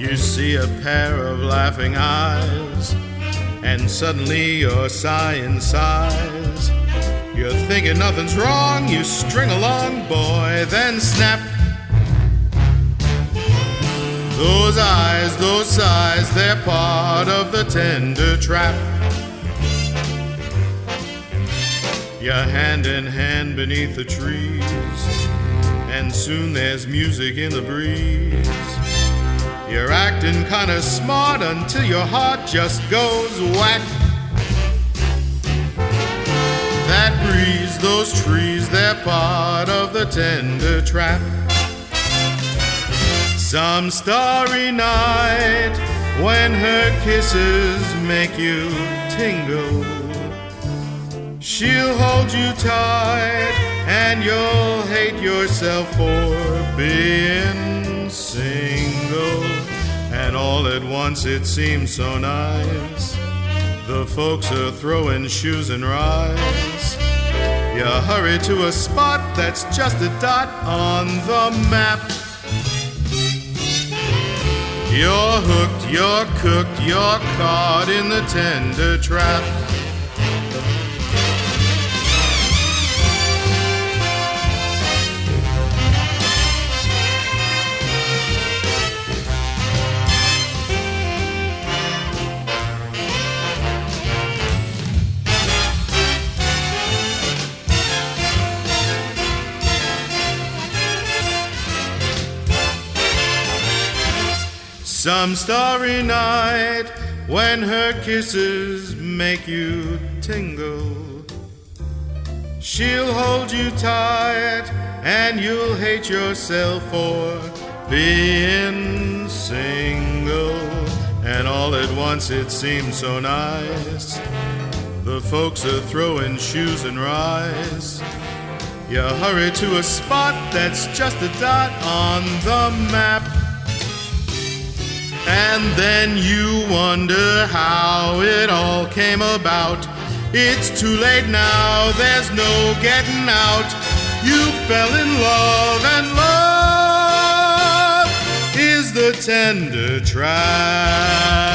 You see a pair of laughing eyes, and suddenly you're sighing sighs. You're thinking nothing's wrong, you string along, boy, then snap. Those eyes, those sighs, they're part of the tender trap. You're hand in hand beneath the trees, and soon there's music in the breeze. You're acting kinda smart until your heart just goes whack. That breeze, those trees, they're part of the tender trap. Some starry night, when her kisses make you tingle, she'll hold you tight, and you'll hate yourself for being single. And all at once it seems so nice, the folks are throwing shoes and rice. You hurry to a spot that's just a dot on the map. You're hooked, you're cooked, you're caught in the tender trap. Some starry night, when her kisses make you tingle, she'll hold you tight, and you'll hate yourself for being single. And all at once it seems so nice, the folks are throwing shoes and rice. You hurry to a spot that's just a dot on the map. And then you wonder how it all came about. It's too late now, there's no getting out. You fell in love, and love is the tender trap.